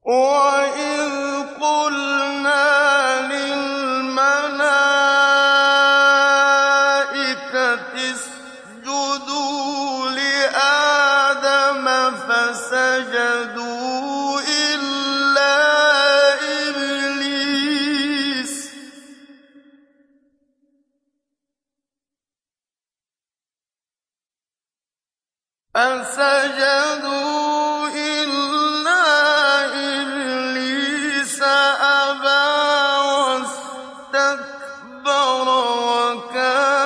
وَإِذْ قُلْنَا لِلْمَلَائِكَةِ اسْجُدُوا لِآدَمَ فَسَجَدُوا إِلَّا إِبْلِيسَ أَبَىٰ وَاسْتَكْبَرَ وَكَانَ